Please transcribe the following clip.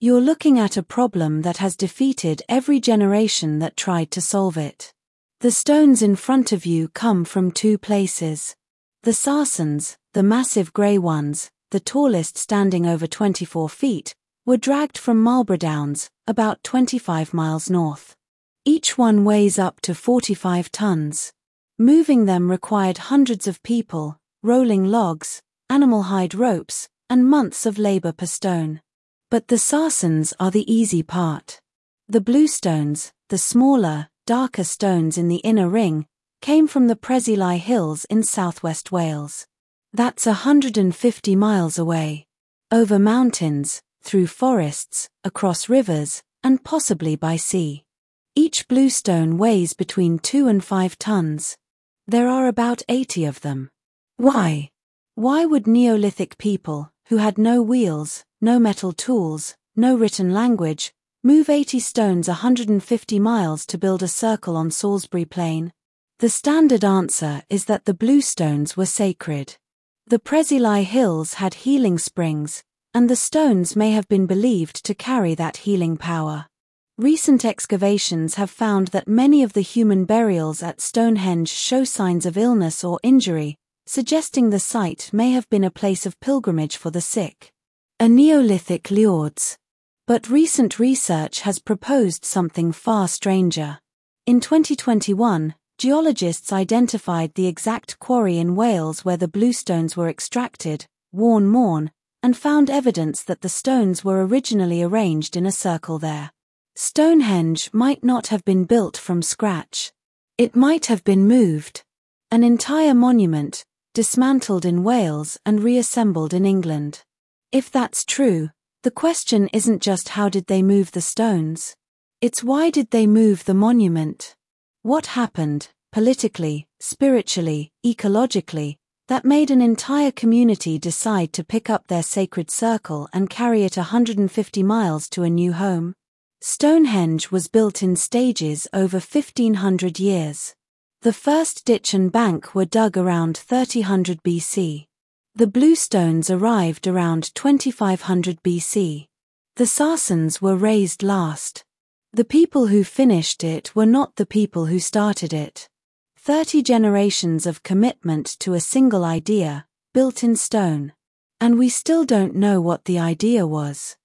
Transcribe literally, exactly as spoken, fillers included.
You're looking at a problem that has defeated every generation that tried to solve it. The stones in front of you come from two places. The Sarsens, the massive grey ones, the tallest standing over twenty-four feet, were dragged from Marlborough Downs, about twenty-five miles north. Each one weighs up to forty-five tons. Moving them required hundreds of people, rolling logs, animal hide ropes, and months of labour per stone. But the Sarsens are the easy part. The bluestones, the smaller, darker stones in the inner ring, came from the Preseli Hills in southwest Wales. That's a hundred and fifty miles away. Over mountains, through forests, across rivers, and possibly by sea. Each bluestone weighs between two and five tons. There are about eighty of them. Why? Why would Neolithic people, who had no wheels, no metal tools, no written language, move eighty stones a hundred and fifty miles to build a circle on Salisbury Plain? The standard answer is that the bluestones were sacred. The Preseli Hills had healing springs, and the stones may have been believed to carry that healing power. Recent excavations have found that many of the human burials at Stonehenge show signs of illness or injury, suggesting the site may have been a place of pilgrimage for the sick. A Neolithic Lourdes. But recent research has proposed something far stranger. In twenty twenty-one, geologists identified the exact quarry in Wales where the bluestones were extracted, Warne Moor, and found evidence that the stones were originally arranged in a circle there. Stonehenge might not have been built from scratch. It might have been moved. An entire monument, dismantled in Wales and reassembled in England. If that's true, the question isn't just how did they move the stones? It's why did they move the monument? What happened, politically, spiritually, ecologically, that made an entire community decide to pick up their sacred circle and carry it a hundred and fifty miles to a new home? Stonehenge was built in stages over fifteen hundred years. The first ditch and bank were dug around thirty hundred B C. The bluestones arrived around twenty-five hundred B C. The Sarsens were raised last. The people who finished it were not the people who started it. Thirty generations of commitment to a single idea, built in stone. And we still don't know what the idea was.